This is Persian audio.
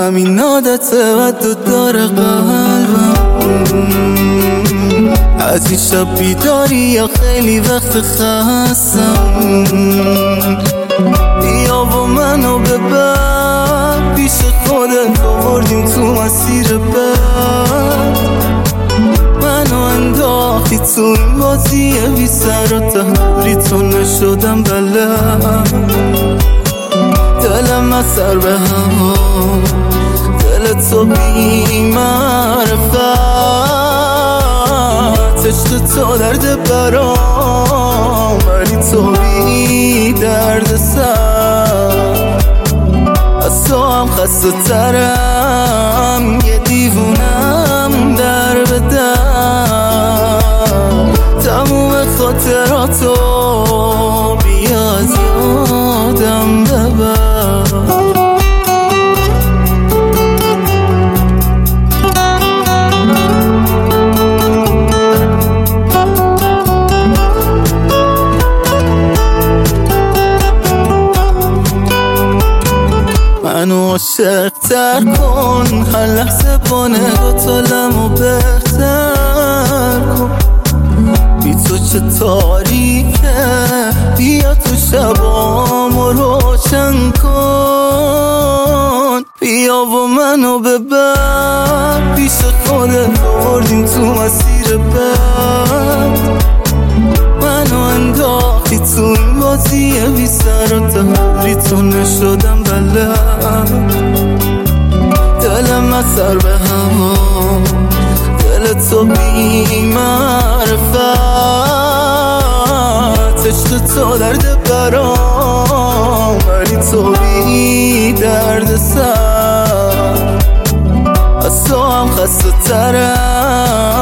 همین عادته و تو داره قلبم. از این شب بیداری یا خیلی وقت خستم. بیا و منو ببر پیش خودت، آوردیم تو مسیر بد. منو انداختی تو این بازی بی سر و ته، دوری تو نشدم بلد. دلم از سر به هوا، دل تو بی معرفت. عشق تو درد برام، ولی تو بی درد سر. از تو هم خسته ترم، یه دیوونم در به در. تموم خاطراتو بیا از یادم ببر. منو عاشق تر کن، هر لحظه با نگاتالمو بهتر کن. بی تو چه تاریکه، بیا تو شبامو روشن کن. بیا و منو ببر پیش خودت، آوردیم تو مسیر بد. منو انداختی تو این بازی بی سر و ته، دوری تو نشدم بلد. دلم از سر به هوا، دل تو بی معرفت. عشق تو درد برام، ولی تو بی درد سر. از تو هم خسته ترم،